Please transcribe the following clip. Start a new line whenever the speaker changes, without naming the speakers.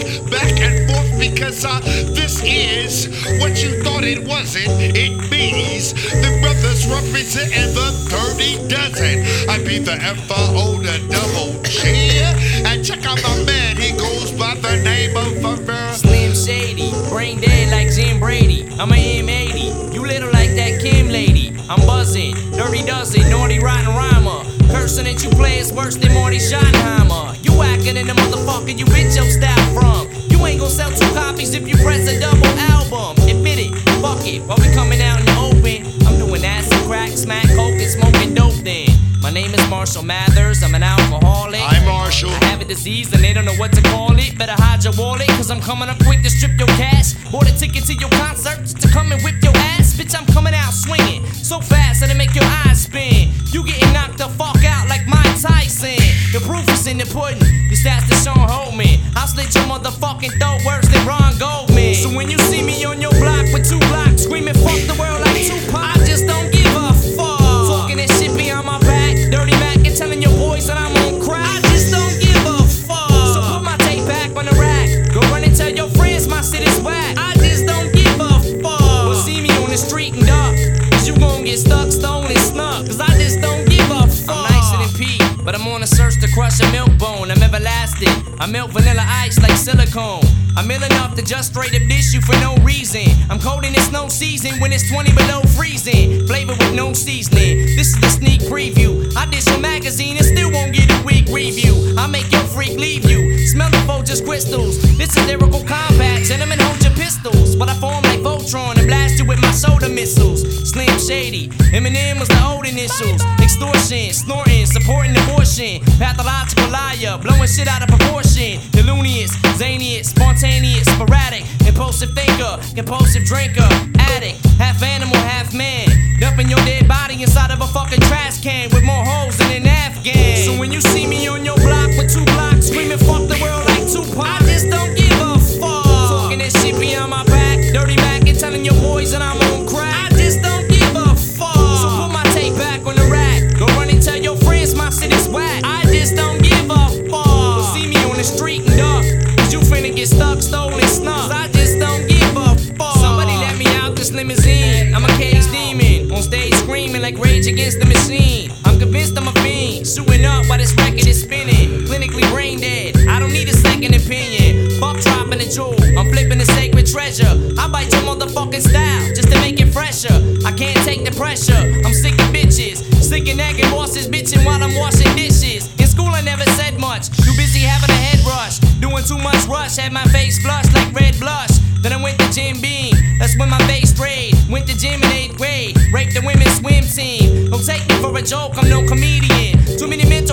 back and forth because this is what you thought it wasn't. It means the brothers representing the dirty dozen. I be the FRO, the double G. And check out my man, he goes by the name of
Slim Shady, brain dead like Jim Brady. I'm a M80, you little like that Kim lady. I'm buzzing, dirty dozen, naughty rotten rhymer. Cursing that you play is worse than Marty Schottenheimer. You acting in the motherfucker you bitch your style from. You ain't gon' sell 2 copies if you press a double album. Admit it, fuck it, while we coming out in the open. I'm doing acid, crack, smack, coke, and smoking dope then. My name is Marshall Mathers, I'm an alcoholic.
I'm Marshall.
I have a disease and they don't know what to call it. Better hide your wallet, cause I'm coming up quick to strip your cash. Bought a ticket to your concert just to come and whip your ass. Bitch, I'm coming out swinging so fast that it make your eyes spin. You getting knocked the fuck out like Mike Tyson. The proof is in the pudding, the stats that Sean Holman. I'll slit your motherfucking throat worse than Ron Goldman. So when you see me on your block with 2 blocks screaming fuck the world like Tupac, I just don't give a fuck. Talking that shit behind my back, dirty Mac, and telling your boys that I'm on crack. I just don't give a fuck. So put my tape back on the rack. Go run and tell your friends my shit is whack. I just don't give a fuck. Well, see me on the street and duck, cause you gon' get stuck, stolen, snuck. Cause I just don't give a fuck. I'm nicer than Pete, but I'm on a search to crush a milk bone. I'm everlasting. I melt vanilla ice like silicone. I'm ill enough to just straight up dish you for no reason. I'm cold in the snow season when it's 20 below freezing. Flavor with no seasoning. This is the sneak preview. I dish your magazine and still won't get a weak review. I make your freak leave you. Smell the Folgers crystals. This is lyrical combat. Gentlemen, hold your pistols. But I form like Voltron and blast you with my soda missiles. Slim Shady. Eminem was the old initials. Extortion, snorting, supporting abortion. Pathological liar, blowing shit out of proportion. Delunious, zaniest, spontaneous, sporadic, impulsive thinker, compulsive drinker, addict, half animal, half man. Dumping your dead body inside of a fucking trash can with more holes than an Afghan. So when you see me on your block with 2 blocks screaming fuck the world like Tupac, I just don't give a fuck. Talking that shit behind my back, dirty Mac, and telling your boys that I'm on crack. I just don't give a fuck. So put my tape back on the rack. Go run and tell your friends my shit is whack. I just don't give a fuck. Well, see me on the street and duck, cause you finna get stuck, stolen, snuck. Cause I just don't give a fuck. Somebody let me out this limousine. I'm a cage demon, on stage screaming like Rage Against the Machine. I'm convinced I'm a fiend, shooting up while this record is spinning. Clinically brain dead, I don't need a second opinion. Fuck dropping the jewel, I'm flipping the sacred treasure. I bite your motherfucking style just to make it fresher. I can't take the pressure, I'm sick of bitches. Sick of nagging bosses bitching while I'm washing dishes. In school I never said much, too busy having a head rush. Doing too much rush, had my face flushed like red blush. Then I went to Jim Beam, that's when my face strayed. Went to gym in 8th grade, raped the women's swim team. Don't take me for a joke, I'm no comedian. Too many mental